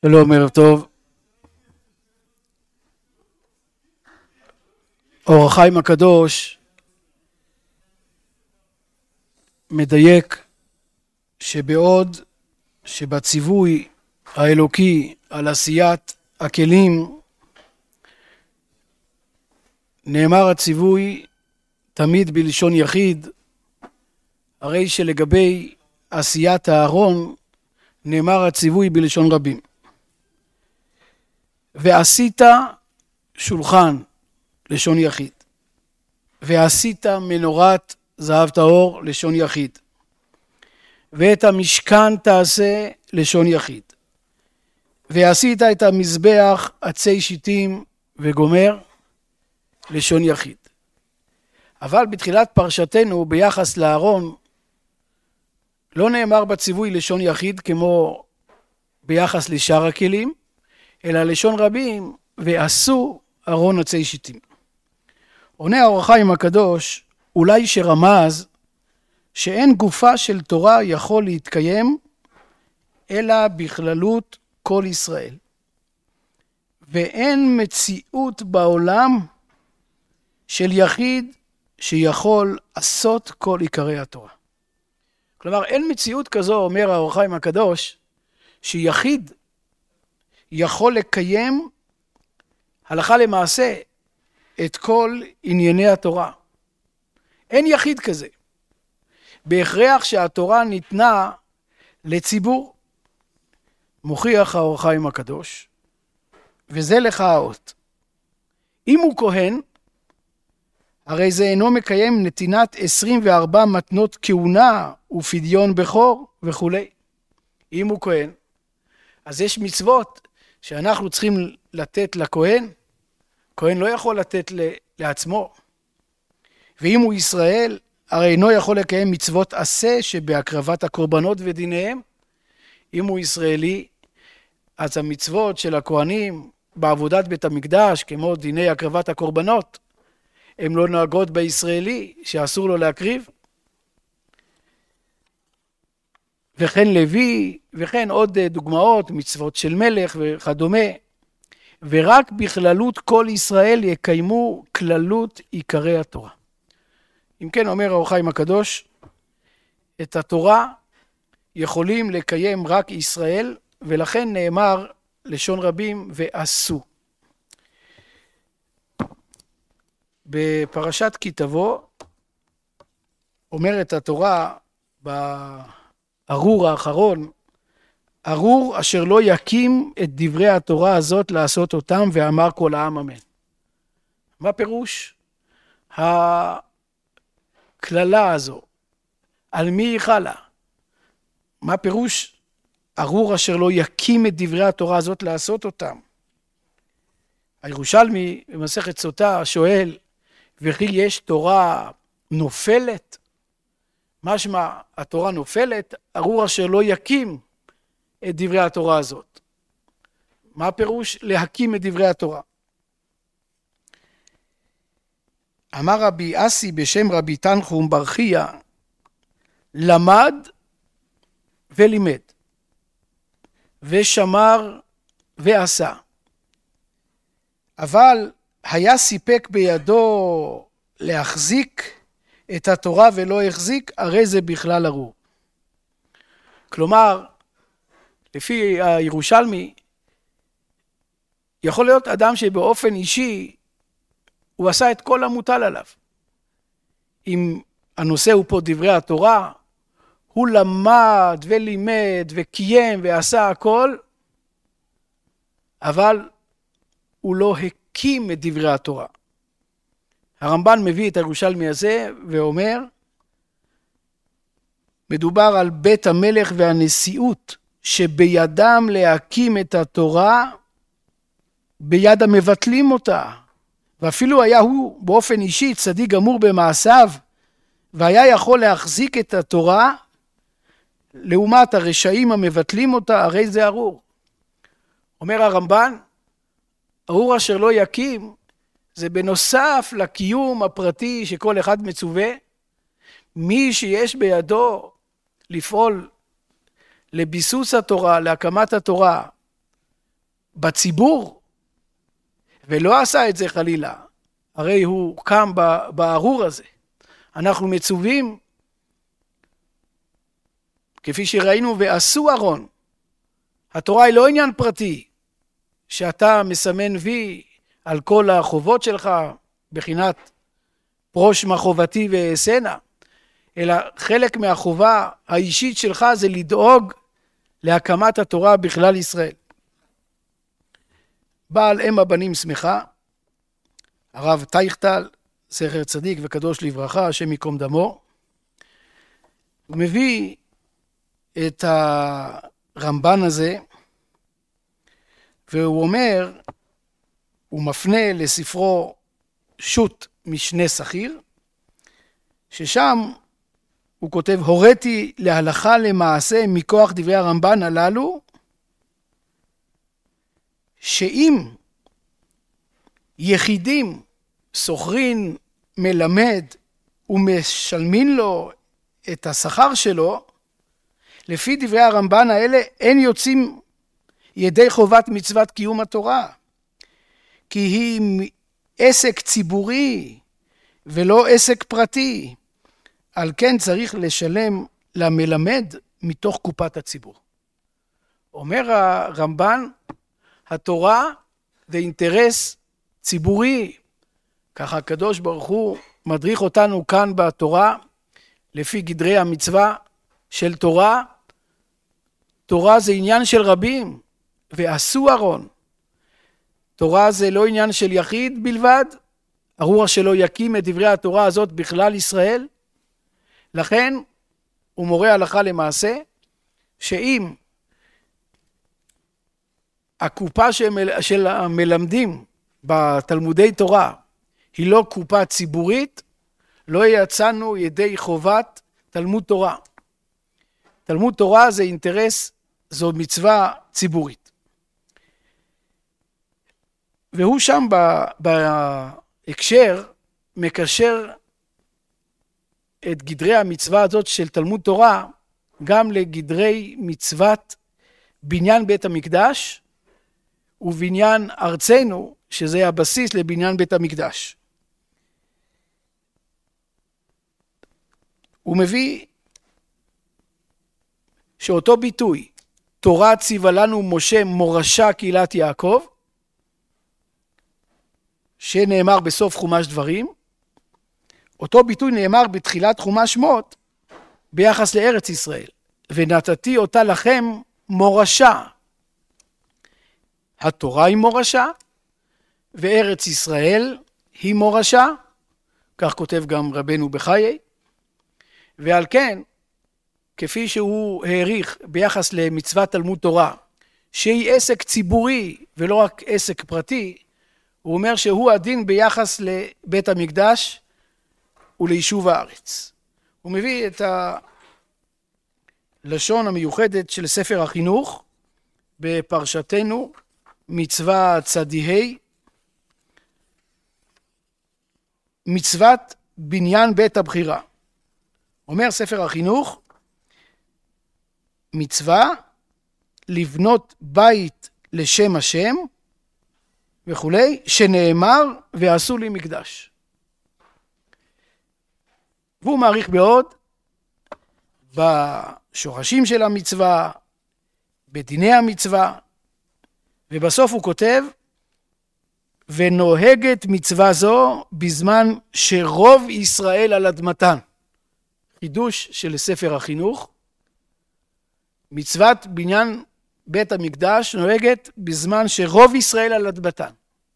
שלום, ערב טוב. אור החיים הקדוש מדייק שבעוד שבציווי האלוקי על עשיית הכלים נאמר הציווי תמיד בלשון יחיד, הרי שלגבי עשיית הארון נאמר הציווי בלשון רבים. ועשית שולחן לשון יחיד, ועשית מנורת זהב טהור לשון יחיד, ואת המשכן תעשה לשון יחיד, ועשית את המזבח עצי שיטים וגומר לשון יחיד. אבל בתחילת פרשתנו ביחס לארון לא נאמר בציווי לשון יחיד כמו ביחס לשאר הכלים, אלא לשון רבים, ועשו ארון עצי שיטים. עונה האור החיים הקדוש, אולי שרמז שאין גופה של תורה יכול להתקיים אלא בכללות כל ישראל, ואין מציאות בעולם של יחיד שיכול לעשות כל עיקרי התורה. כלומר, אין מציאות כזו, אומר האור החיים הקדוש, שיחיד יכול לקיים הלכה למעשה את כל ענייני התורה. אין יחיד כזה. בהכרח שהתורה ניתנה לציבור. מוכיח האור החיים הקדוש, וזה לך האות. אם הוא כהן, הרי זה אינו מקיים נתינת 24 מתנות כהונה ופדיון בכור וכו'. אם הוא כהן, אז יש מצוות שאנחנו צריכים לתת לכהן. כהן לא יכול לתת לעצמו. ואם הוא ישראל, הרי אינו יכול לקיים מצוות עשה שבהקרבת הקורבנות ודיניהם. אם הוא ישראלי, אז המצוות של הכהנים בעבודת בית המקדש, כמו דיני הקרבת הקורבנות, הן לא נוהגות בישראלי שאסור לו להקריב. וכן לוי, וכן עוד דוגמאות, מצוות של מלך וכדומה. ורק בכללות כל ישראל יקיימו כללות עיקרי התורה. אם כן, אומר האור החיים הקדוש, את התורה יכולים לקיים רק ישראל, ולכן נאמר לשון רבים ועשו. בפרשת כי תבוא אומרת התורה בארור האחרון, ארור אשר לא יקים את דברי התורה הזאת לעשות אותם, ואמר כל העם אמן. מה פירוש הכללה הזו? על מי היא חלה? מה פירוש ארור אשר לא יקים את דברי התורה הזאת לעשות אותם? הירושלמי במסכת סוטה שואל, וכי יש תורה נופלת? משמע התורה נופלת, ארור אשר לא יקים את דברי התורה הזאת. מה פירוש להקים את דברי התורה? אמר רבי אסי בשם רבי תנחום בר חייא, למד ולימד, ושמר ועשה. אבל היה סיפק בידו להחזיק את התורה ולא החזיק, הרי זה בכלל ארור. כלומר, לפי הירושלמי, יכול להיות אדם שבאופן אישי הוא עשה את כל המוטל עליו. אם הנושא הוא פה דברי התורה, הוא למד ולימד וקיים ועשה הכל, אבל הוא לא הקים את דברי התורה. הרמב"ן מביא את הירושלמי הזה ואומר, מדובר על בית המלך והנשיאות, שבידם להקים את התורה, ביד המבטלים אותה. ואפילו היה הוא באופן אישי צדיק גמור במעשיו, והיה יכול להחזיק את התורה, לעומת הרשעים המבטלים אותה, הרי זה ארור. אומר הרמב"ן, ארור אשר לא יקים, זה בנוסף לקיום הפרטי שכל אחד מצווה, מי שיש בידו לפעול לביסוס התורה, להקמת התורה, בציבור, ולא עשה את זה חלילה, הרי הוא קם בארור הזה. אנחנו מצווים, כפי שראינו, ועשו ארון. התורה היא לא עניין פרטי, שאתה מסמן וי על כל החובות שלך, בחינת פרוש מחובתי ואעשנה, אלא חלק מהחובה האישית שלך זה לדאוג להקמת התורה בכלל ישראל. בעל אם הבנים שמחה, הרב טייכטל, זכר צדיק וקדוש לברכה, השם ייקום דמו, הוא מביא את הרמב"ן הזה, והוא אומר, הוא מפנה לספרו שו"ת משנה שכיר, ששם הוא כותב, הוריתי להלכה למעשה מכוח דברי הרמב"ן הללו, שאם יחידים סוחרין מלמד ומשלמין לו את השכר שלו, לפי דברי הרמב"ן האלה אין יוצאים ידי חובת מצוות קיום התורה, כי היא עסק ציבורי ולא עסק פרטי, על כן צריך לשלם למלמד מתוך קופת הציבור. אומר הרמב"ן, התורה זה אינטרס ציבורי, ככה הקדוש ברוך הוא מדריך אותנו כאן בתורה, לפי גדרי המצווה של תורה. תורה זה עניין של רבים, ועשו ארון. תורה זה לא עניין של יחיד בלבד, ארור שלא יקים את דברי התורה הזאת בכלל ישראל. לכן הוא מורה הלכה למעשה, שאם הקופה של המלמדים בתלמודי תורה היא לא קופה ציבורית, לא יצאנו ידי חובת תלמוד תורה. תלמוד תורה זה אינטרס, זו מצווה ציבורית. והוא שם בהקשר מקשר את גדרי המצווה הזאת של תלמוד תורה גם לגדרי מצוות בניין בית המקדש ובניין ארצנו, שזה הבסיס לבניין בית המקדש. הוא מביא שאותו ביטוי, תורה ציווה לנו משה מורשה קהילת יעקב, שנאמר בסוף חומש דברים, אותו ביטוי נאמר בתחילת חומש שמות ביחס לארץ ישראל, ונתתי אותה לכם מורשה. התורה היא מורשה, וארץ ישראל היא מורשה, כך כותב גם רבנו בחיי, ועל כן, כפי שהוא העריך ביחס למצוות תלמוד תורה, שהיא עסק ציבורי ולא רק עסק פרטי, הוא אומר שהוא הדין ביחס לבית המקדש וליישוב הארץ. הוא מביא את הלשון המיוחדת של ספר החינוך בפרשתנו, מצווה צדיהי, מצוות בניין בית הבחירה. אומר ספר החינוך, מצווה לבנות בית לשם השם וכולי, שנאמר ועשו לי מקדש. והוא מעריך מאוד בשורשים של המצווה, בדיני המצווה, ובסוף הוא כותב, ונוהגת מצווה זו בזמן שרוב ישראל על אדמתן. חידוש של ספר החינוך, מצוות בניין בית המקדש נוהגת בזמן שרוב ישראל על אדמתן.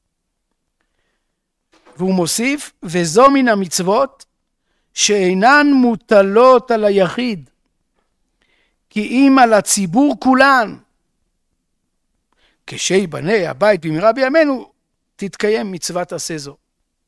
והוא מוסיף, וזו מן המצוות שאינן מוטלות על היחיד, כי אם על הציבור כולן, כשיבנה הבית במהרה בימינו, תתקיים מצוות עשה זו.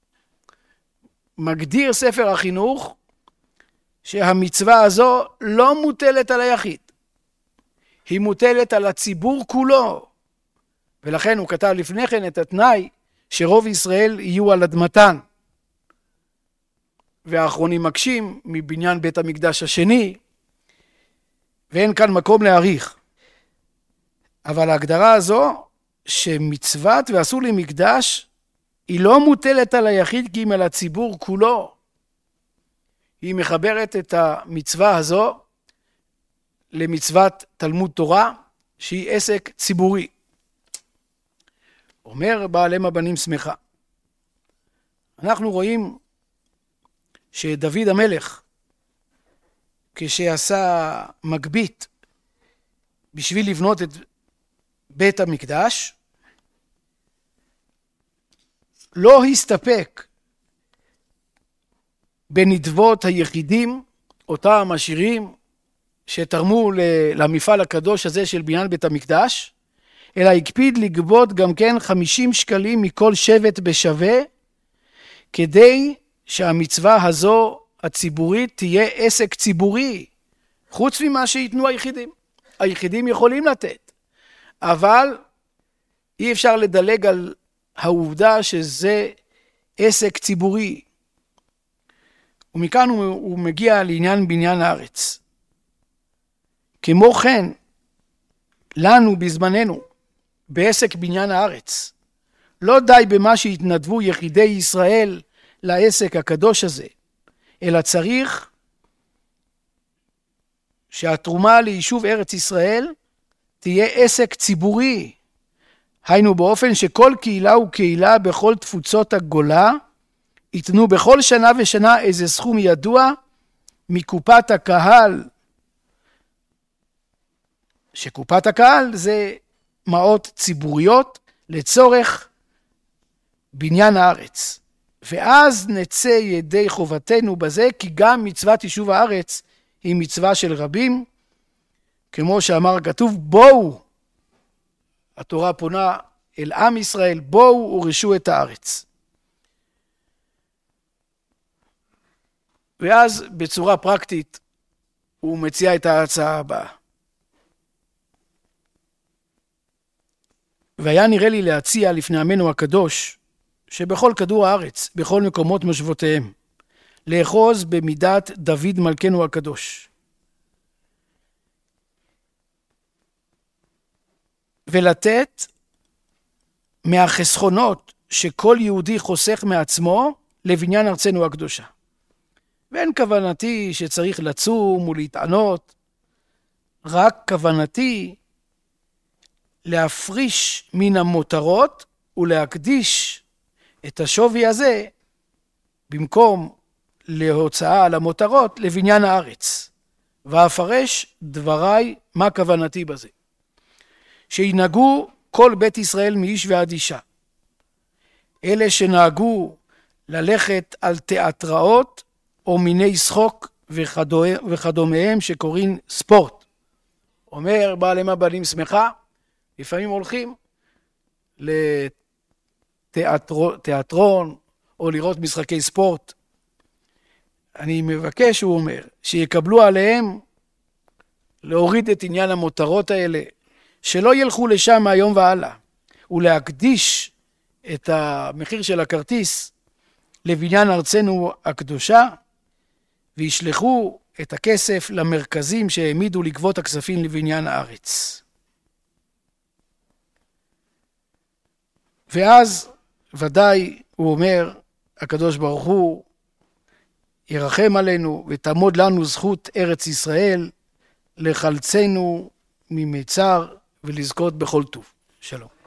מגדיר ספר החינוך שהמצווה הזו לא מוטלת על היחיד, היא מוטלת על הציבור כולו, ולכן הוא כתב לפני כן את התנאי שרוב ישראל יהיו על אדמתן, והאחרונים מקשים מבניין בית המקדש השני, ואין כאן מקום להאריך. אבל ההגדרה הזו שמצוות ועשו לי מקדש היא לא מוטלת על היחיד כי אם על הציבור כולו. היא מחברת את המצווה הזו למצוות תלמוד תורה שהיא עסק ציבורי. אומר בעל אם הבנים שמחה. אנחנו רואים שדוד המלך כשעשה מגבית בשביל לבנות את בית המקדש, לא הסתפק בנדבות היחידים, אותם עשירים שתרמו למפעל הקדוש הזה של בניין בית המקדש, אלא הקפיד לגבות גם כן 50 שקלים מכל שבט בשווה, כדי שהמצווה הזו הציבורית תהיה עסק ציבורי, חוץ ממה שיתנו היחידים. היחידים יכולים לתת, אבל אי אפשר לדלג על העובדה שזה עסק ציבורי. ומכאן הוא מגיע לעניין בניין הארץ. כמו כן, לנו בזמננו, בעסק בניין הארץ, לא די במה שהתנדבו יחידי ישראל לעסק הקדוש הזה, אלא צריך שהתרומה ליישוב ארץ ישראל תהיה עסק ציבורי, היינו באופן שכל קהילה וקהילה בכל תפוצות הגולה ייתנו בכל שנה ושנה איזה סכום ידוע מקופת הקהל, שקופת הקהל זה מעות ציבוריות לצורך בניין הארץ. ואז נצא ידי חובתנו בזה, כי גם מצוות יישוב הארץ היא מצווה של רבים, כמו שאמר כתוב, בואו, התורה פונה אל עם ישראל, בואו ורשו את הארץ. ואז בצורה פרקטית הוא מציע את ההצעה הבאה. והיה נראה לי להציע לפני עמנו הקדוש, שבכל כדור הארץ, בכל מקומות מושבותיהם, לאחוז במידת דוד מלכנו הקדוש. ולתת מהחסכונות שכל יהודי חוסך מעצמו לבניין ארצנו הקדושה. ואין כוונתי שצריך לצום ולהתענות, רק כוונתי להפריש מן המותרות ולהקדיש את השווי הזה במקום להוצאה על המותרות לבניין הארץ. ואפרש דבריי מה כוונתי בזה. שינהגו כל בית ישראל מאיש ועד אישה. אלה שנהגו ללכת על תיאטראות או מיני שחוק וכדומיהם שקוראים ספורט. אומר בעל אם הבנים שמחה, לפעמים הולכים לתיאטרון או לראות משחקי ספורט. אני מבקש, הוא אומר, שיקבלו עליהם להוריד את עניין המותרות האלה, שלא ילכו לשם מהיום והלאה, ולהקדיש את המחיר של הכרטיס לבניין ארצנו הקדושה, וישלחו את הכסף למרכזים שהעמידו לגבות הכספים לבניין הארץ. ואז ודאי הוא אומר, הקדוש ברוך הוא ירחם עלינו ותעמוד לנו זכות ארץ ישראל לחלצנו ממצר ולזכות בכל טוב. שלום.